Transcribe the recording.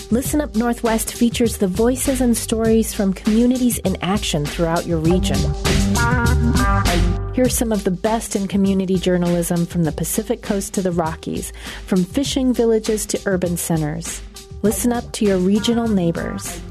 Listen Up Northwest features the voices and stories from communities in action throughout your region. Here's some of the best in community journalism from the Pacific Coast to the Rockies, from fishing villages to urban centers. Listen up to your regional neighbors.